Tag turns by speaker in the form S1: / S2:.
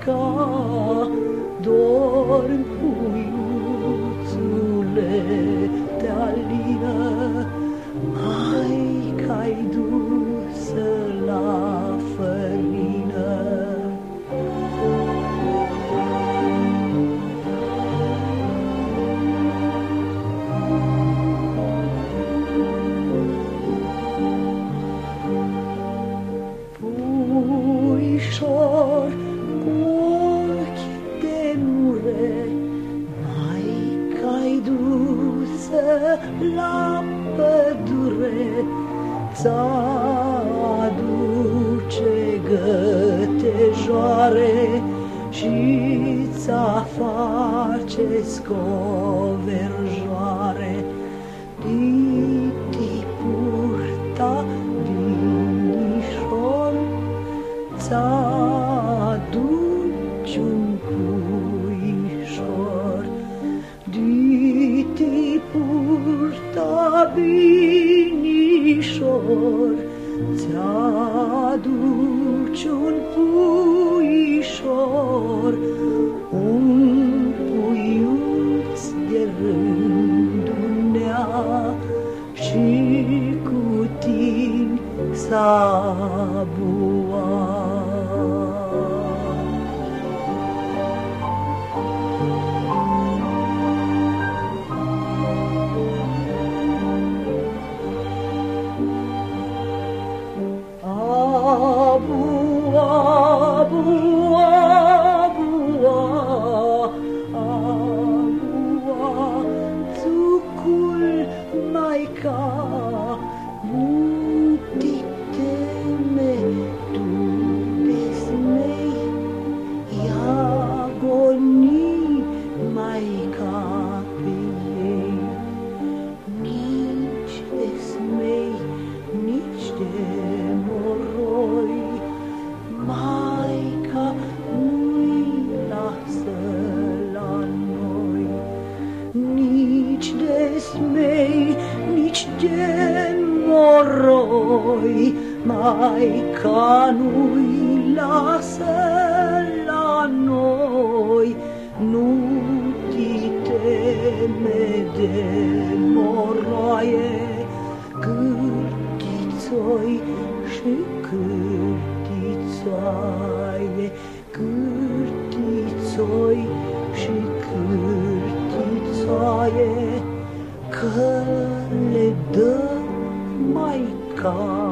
S1: Maica, dormi, puiuțule, te alină, Maica-i dusă la fărină. Puișor, cu ochi de mure, Maica-i dusă la pădure, ți-aduce gătejoare și-ți-a face scoverjoare. Titi purta vinișor, ți-aduci un puișor. Titi purta vinișor, ți-aduci un puișor, un puiuț de rândunea și cu tine s-a buat. Abu, abu, abu, abu, țucul Maica, nu te teme tu de smei, e agonii Maica pe ei. Nici de smei, nici de moroi, Maica nu-i lasă la noi. Nici de smei, nici de moroi, Maica nu-i lasă la noi. Nu ti teme de moroaie, cârtițoi și cârtițoaie, cârtițoi și cârtițoaie, că le dă Maica